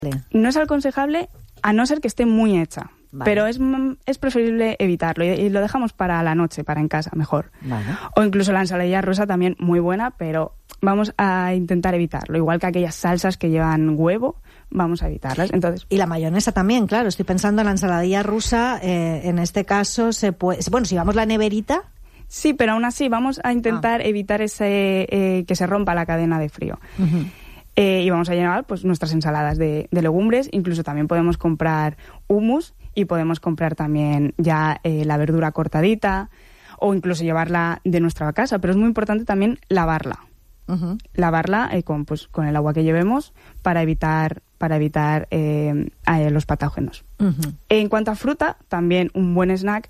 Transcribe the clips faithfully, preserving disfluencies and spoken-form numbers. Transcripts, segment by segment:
No es aconsejable a no ser que esté muy hecha. Vale. Pero es, es preferible evitarlo y, y lo dejamos para la noche, para en casa, mejor. Vale. O incluso la ensaladilla rusa también muy buena, pero vamos a intentar evitarlo. Igual que aquellas salsas que llevan huevo, vamos a evitarlas. Entonces, y la mayonesa también, claro. Estoy pensando en la ensaladilla rusa, eh, en este caso se puede... Bueno, si vamos la neverita... Sí, pero aún así vamos a intentar ah. evitar ese eh, que se rompa la cadena de frío. Uh-huh. Eh, y vamos a llevar pues nuestras ensaladas de, de legumbres. Incluso también podemos comprar hummus y podemos comprar también ya eh, la verdura cortadita o incluso llevarla de nuestra casa. Pero es muy importante también lavarla. Uh-huh. Lavarla eh, con, pues, con el agua que llevemos para evitar, para evitar eh, eh, los patógenos. Uh-huh. En cuanto a fruta, también un buen snack.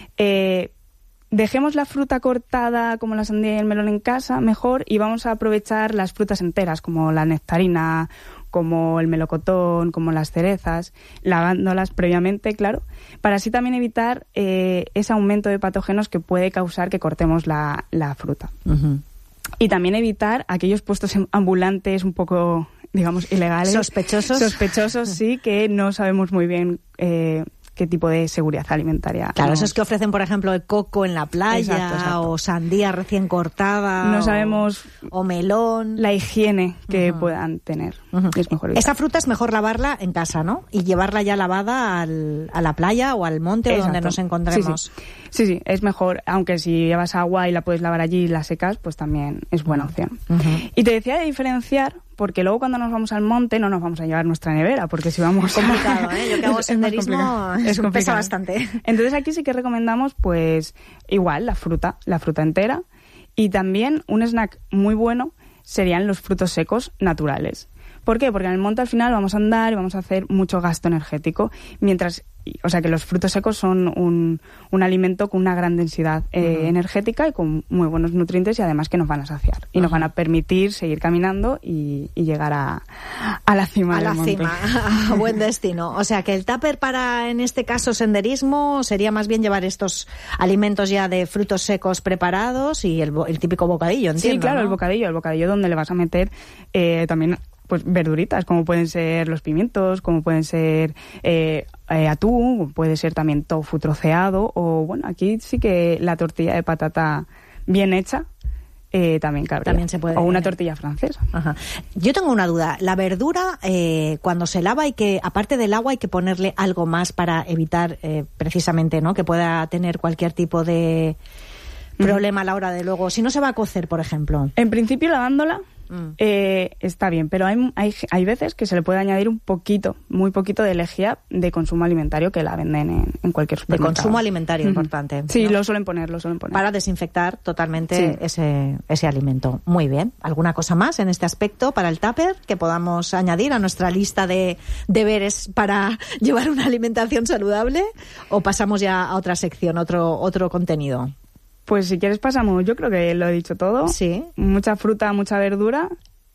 Eh, Dejemos la fruta cortada como la sandía y el melón en casa, mejor, y vamos a aprovechar las frutas enteras, como la nectarina, como el melocotón, como las cerezas, lavándolas previamente, claro, para así también evitar eh, ese aumento de patógenos que puede causar que cortemos la, la fruta. Uh-huh. Y también evitar aquellos puestos ambulantes un poco, digamos, ilegales. Sospechosos. Sospechosos, sí, que no sabemos muy bien... Eh, qué tipo de seguridad alimentaria. Claro, no. Esos que ofrecen, por ejemplo, el coco en la playa, exacto, exacto. o sandía recién cortada. No o, sabemos o melón. La higiene que uh-huh. puedan tener. Uh-huh. Es mejor evitar. Esa fruta es mejor lavarla en casa, ¿no? Y llevarla ya lavada al, a la playa o al monte exacto. o donde nos encontremos. Sí, sí. sí, sí, es mejor, aunque si llevas agua y la puedes lavar allí y la secas, pues también es buena opción. Uh-huh. Y te decía de diferenciar, porque luego cuando nos vamos al monte no nos vamos a llevar nuestra nevera, porque si vamos... Es complicado, ¿eh? Yo que hago senderismo es es pesa bastante. Entonces aquí sí que recomendamos, pues, igual, la fruta, la fruta entera. Y también un snack muy bueno serían los frutos secos naturales. ¿Por qué? Porque en el monte al final vamos a andar y vamos a hacer mucho gasto energético, mientras... O sea que los frutos secos son un, un alimento con una gran densidad eh, uh-huh. energética y con muy buenos nutrientes y además que nos van a saciar. Y uh-huh. nos van a permitir seguir caminando y, y llegar a, a la cima a del la monte. cima, a buen destino. O sea que el tupper para, en este caso, senderismo, sería más bien llevar estos alimentos ya de frutos secos preparados y el, el típico bocadillo, entiendo. Sí, claro, ¿no? el bocadillo, el bocadillo donde le vas a meter eh, también... pues verduritas, como pueden ser los pimientos, como pueden ser eh, eh, atún, puede ser también tofu troceado, o bueno, aquí sí que la tortilla de patata bien hecha eh, también cabría. También se puede. O una tortilla francesa. Ajá. Yo tengo una duda. La verdura, eh, cuando se lava, hay que, aparte del agua, hay que ponerle algo más para evitar eh, precisamente, ¿no?, que pueda tener cualquier tipo de problema a la hora de luego. Si no se va a cocer, por ejemplo. En principio, lavándola Mm. Eh, está bien, pero hay, hay, hay veces que se le puede añadir un poquito, muy poquito de lejía de consumo alimentario que la venden en, en cualquier supermercado. De consumo alimentario, mm-hmm. importante. Sí, ¿no? lo suelen poner, lo suelen poner. Para desinfectar totalmente sí. ese, ese alimento. Muy bien. ¿Alguna cosa más en este aspecto para el tupper que podamos añadir a nuestra lista de deberes para llevar una alimentación saludable? ¿O pasamos ya a otra sección, otro, otro contenido? Pues si quieres pasamos, yo creo que lo he dicho todo. Sí. Mucha fruta, mucha verdura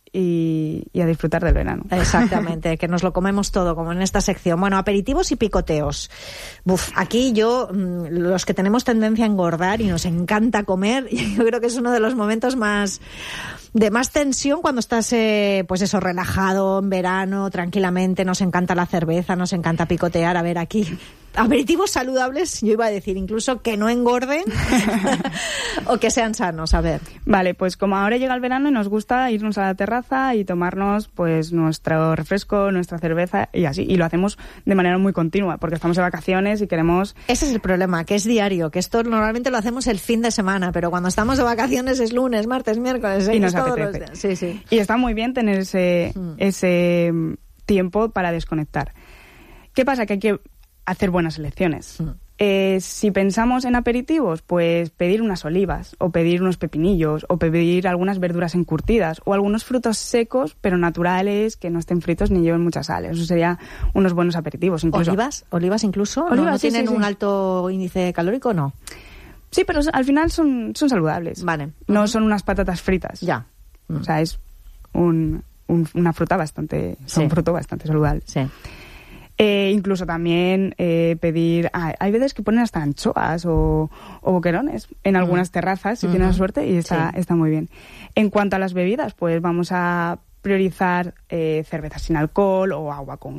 y, y a disfrutar del verano. Exactamente, que nos lo comemos todo, como en esta sección. Bueno, aperitivos y picoteos. Buf, aquí yo, los que tenemos tendencia a engordar y nos encanta comer, yo creo que es uno de los momentos más... de más tensión cuando estás, eh, pues eso, relajado, en verano, tranquilamente, nos encanta la cerveza, nos encanta picotear. A ver, aquí, aperitivos saludables, yo iba a decir, incluso que no engorden o que sean sanos, a ver. Vale, pues como ahora llega el verano y nos gusta irnos a la terraza y tomarnos, pues, nuestro refresco, nuestra cerveza y así, y lo hacemos de manera muy continua, porque estamos de vacaciones y queremos... Ese es el problema, que es diario, que esto normalmente lo hacemos el fin de semana, pero cuando estamos de vacaciones es lunes, martes, miércoles, y nos todos los días. Sí, sí. Y está muy bien tener ese, mm. ese tiempo para desconectar. ¿Qué pasa? Que hay que hacer buenas elecciones. Mm. Eh, si pensamos en aperitivos, pues pedir unas olivas, o pedir unos pepinillos, o pedir algunas verduras encurtidas, o algunos frutos secos, pero naturales, que no estén fritos ni lleven mucha sal. Eso sería unos buenos aperitivos. Incluso. ¿Olivas? ¿Olivas incluso? ¿Olivas? ¿No, no sí, tienen sí, sí. un alto índice calórico o no? Sí, pero al final son, son saludables. Vale. No uh-huh. son unas patatas fritas. Ya. Uh-huh. O sea, es un, un, una fruta bastante... Sí. Un fruto bastante saludable. Sí. Eh, incluso también eh, pedir... Ah, hay veces que ponen hasta anchoas o, o boquerones en algunas uh-huh. terrazas, si uh-huh. tienes suerte, y está, sí. está muy bien. En cuanto a las bebidas, pues vamos a priorizar eh, cervezas sin alcohol o agua con